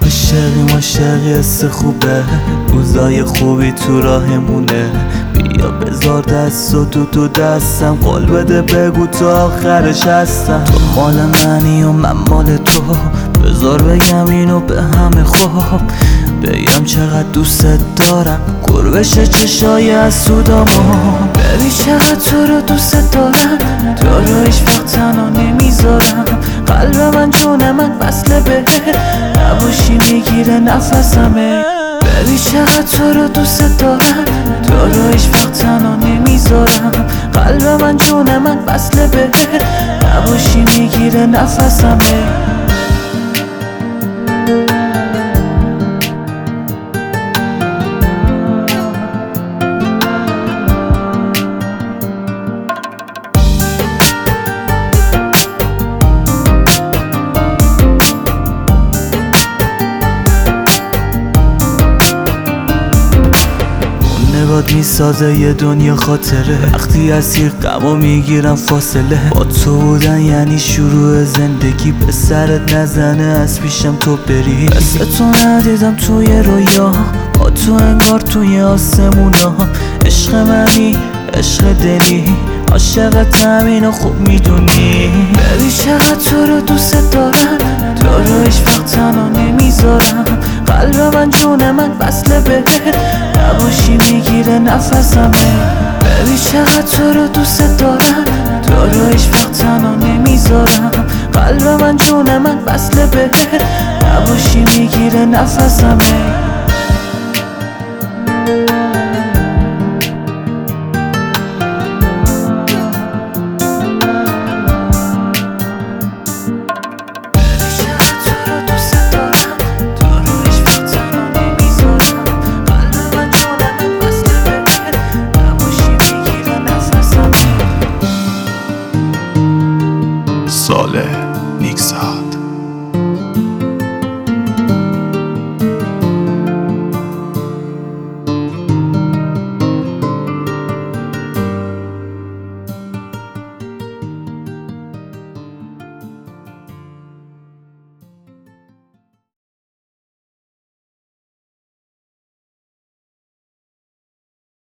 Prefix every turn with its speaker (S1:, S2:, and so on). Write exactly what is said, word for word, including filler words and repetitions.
S1: عاشقیم عاشقی حس خوبه، روزای خوبی تو راهمونه. بیا بذار دست و تو تو دستم، قول بده بگو تا آخرش هستم. تو مال منی و من مال تو، بذار بگم اینو به همه خوب. بگم چقدر دوست دارم، قربش چشای حسودامو. ببین چقدر تو رو دوست دارم، تو رو هیچ وقت تنها نمیذارم. قلب من جون من وصله به نباشی میگیره نفسمه. ببین چقدر تو رو دوست دارم، تو رو هیچ وقت تنها نمیذارم. قلب من جون من وصله به نباشی میگیره نفسمه. نگات میسازه یه دنیا خاطره، وقتی اسیر غمو میگیرم فاصله. با تو بودن یعنی شروع زندگی، به سرت نزنه از پیشم تو بری. مثل تو ندیدم توی رویا، با تو انگار توی آسمونا. عشق منی عشق دلی، عاشقت همینو خوب میدونی. ببین چقدر تو رو دوست دارم، تو رو هیچ وقت تنها نمیذارم. قلب من جون من وصله به نباشی میگیره نفسمه. ببین چقدر تو رو دوست دارم، تو رو هیچ وقت تنها نمیذارم. قلب من جون من وصله به نباشی میگیره نفسمه.
S2: صالح